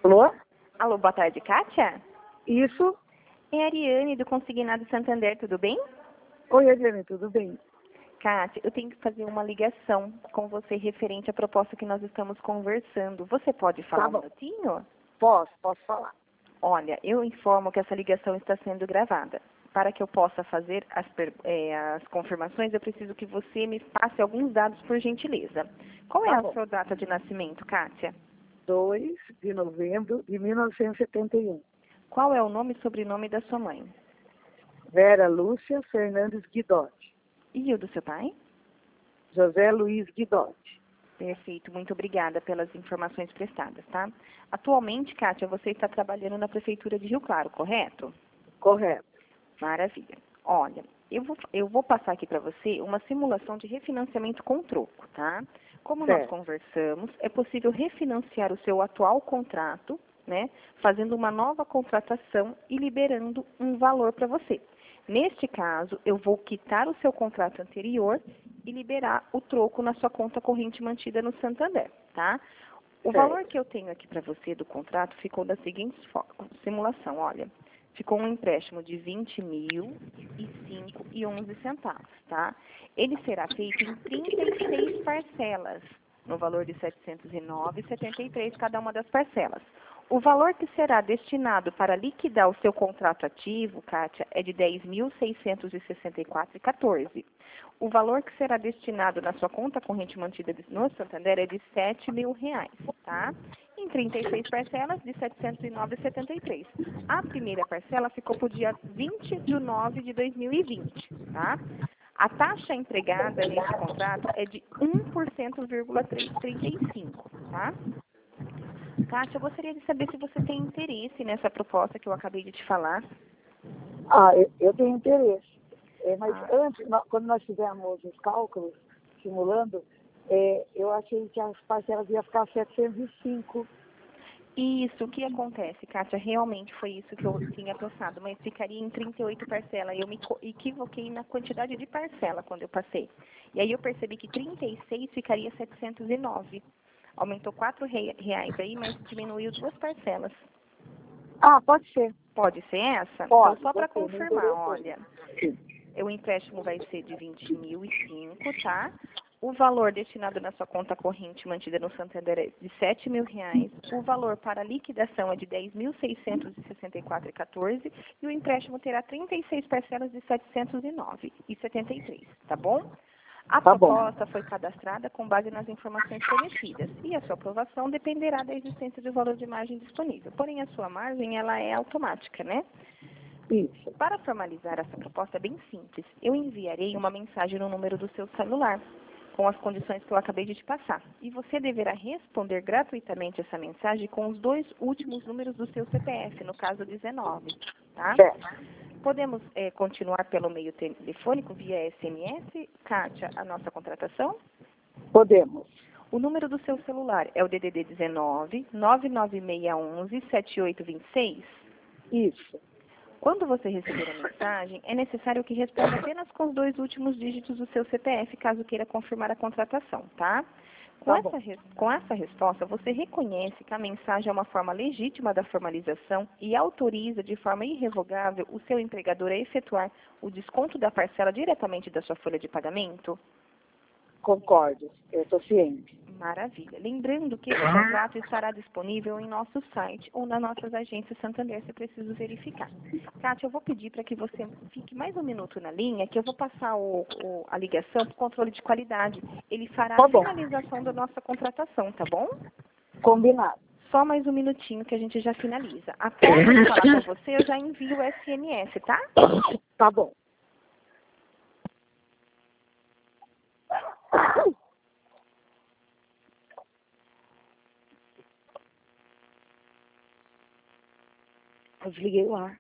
Alô? Alô, boa tarde, Kátia? Isso? É a Ariane, do Consignado Santander, tudo bem? Oi, Ariane, tudo bem? Kátia, eu tenho que fazer uma ligação com você referente à proposta que nós estamos conversando. Você pode falar um minutinho? Posso falar. Olha, eu informo que essa ligação está sendo gravada. Para que eu possa fazer as confirmações, eu preciso que você me passe alguns dados, por gentileza. Qual é a sua data de nascimento, Kátia? 2 de novembro de 1971. Qual é o nome e sobrenome da sua mãe? Vera Lúcia Fernandes Guidotti. E o do seu pai? José Luiz Guidotti. Perfeito, muito obrigada pelas informações prestadas, tá? Atualmente, Kátia, você está trabalhando na Prefeitura de Rio Claro, correto? Correto. Maravilha. Olha, eu vou passar aqui para você uma simulação de refinanciamento com troco, tá? Como nós conversamos, é possível refinanciar o seu atual contrato, né? Fazendo uma nova contratação e liberando um valor para você. Neste caso, eu vou quitar o seu contrato anterior e liberar o troco na sua conta corrente mantida no Santander, tá? O valor que eu tenho aqui para você do contrato ficou da seguinte simulação, olha. Ficou um empréstimo de R$ 20.005,11, tá? Ele será feito em 36 parcelas, no valor de R$ 709,73 cada uma das parcelas. O valor que será destinado para liquidar o seu contrato ativo, Kátia, é de R$ 10.664,14. O valor que será destinado na sua conta corrente mantida no Santander é de R$ 7.000, tá? Em 36 parcelas de R$ 709,73. A primeira parcela ficou para o dia 20 de nove de 2020, tá? A taxa empregada nesse contrato é de 1,35%, tá? Kátia, eu gostaria de saber se você tem interesse nessa proposta que eu acabei de te falar. Eu tenho interesse. Mas antes, quando nós fizemos os cálculos, simulando, eu achei que as parcelas iam ficar 705. Isso, o que acontece, Kátia? Realmente foi isso que eu tinha pensado, mas ficaria em 38 parcelas. Eu me equivoquei na quantidade de parcela quando eu passei. E aí eu percebi que 36 ficaria 709. Aumentou R$ 4 aí, mas diminuiu 2 parcelas. Pode ser. Pode ser essa? Pode, então, só para confirmar, olha, o empréstimo vai ser de R$ 20.005, tá? O valor destinado na sua conta corrente mantida no Santander é de R$ 7.000. O valor para liquidação é de R$ 10.664,14 e o empréstimo terá 36 parcelas de R$ 709,73, tá bom? A proposta foi cadastrada com base nas informações fornecidas e a sua aprovação dependerá da existência do valor de margem disponível. Porém, a sua margem ela é automática, né? Isso. Para formalizar essa proposta é bem simples. Eu enviarei uma mensagem no número do seu celular com as condições que eu acabei de te passar. E você deverá responder gratuitamente essa mensagem com os 2 últimos números do seu CPF, no caso 19, tá? Podemos continuar pelo meio telefônico, via SMS, Kátia, a nossa contratação? Podemos. O número do seu celular é o DDD 19 99611 7826? Isso. Quando você receber a mensagem, é necessário que responda apenas com os 2 últimos dígitos do seu CPF, caso queira confirmar a contratação, tá? Com essa resposta, você reconhece que a mensagem é uma forma legítima da formalização e autoriza de forma irrevogável o seu empregador a efetuar o desconto da parcela diretamente da sua folha de pagamento? Concordo, eu estou ciente. Maravilha. Lembrando que esse contrato estará disponível em nosso site ou nas nossas agências Santander, se preciso verificar. Kátia, eu vou pedir para que você fique mais um minuto na linha, que eu vou passar a ligação para o controle de qualidade. Ele fará a finalização da nossa contratação, tá bom? Combinado. Só mais um minutinho que a gente já finaliza. Após eu falar com você, eu já envio o SMS, tá? Tá bom. Eu desliguei o ar.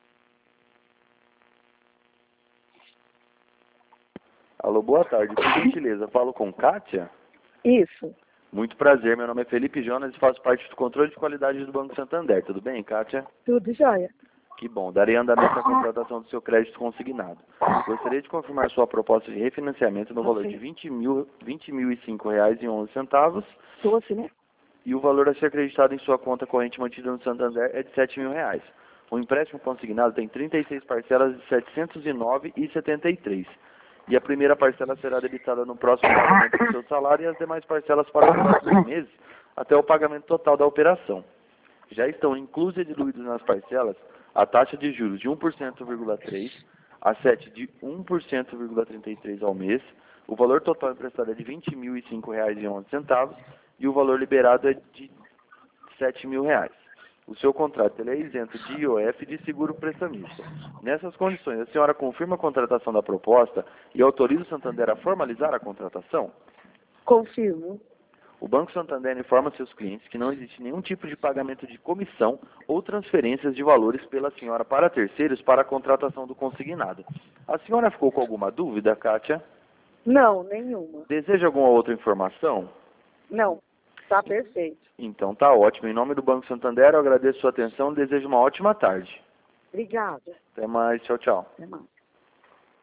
Alô, boa tarde. Por gentileza, falo com Kátia? Isso. Muito prazer, meu nome é Felipe Jonas e faço parte do controle de qualidade do Banco Santander. Tudo bem, Kátia? Tudo jóia. Que bom. Darei andamento à contratação do seu crédito consignado. Gostaria de confirmar sua proposta de refinanciamento no valor de R$ 20.005,11. Doce, né? e o valor a ser acreditado em sua conta corrente mantida no Santander é de R$7.000. O empréstimo consignado tem 36 parcelas de R$ 709,73. E a primeira parcela será debitada no próximo pagamento do seu salário e as demais parcelas para os próximos meses até o pagamento total da operação. Já estão inclusos e diluídos nas parcelas a taxa de juros de 1,3%, a 7 de 1,33% ao mês, o valor total emprestado é de R$ 20.005,11 e o valor liberado é de R$ 7.000. O seu contrato ele é isento de IOF e de seguro prestamista. Nessas condições, a senhora confirma a contratação da proposta e autoriza o Santander a formalizar a contratação? Confirmo. O Banco Santander informa seus clientes que não existe nenhum tipo de pagamento de comissão ou transferências de valores pela senhora para terceiros para a contratação do consignado. A senhora ficou com alguma dúvida, Kátia? Não, nenhuma. Deseja alguma outra informação? Não, está perfeito. Então tá ótimo. Em nome do Banco Santander, eu agradeço a sua atenção e desejo uma ótima tarde. Obrigada. Até mais. Tchau, tchau. Até mais.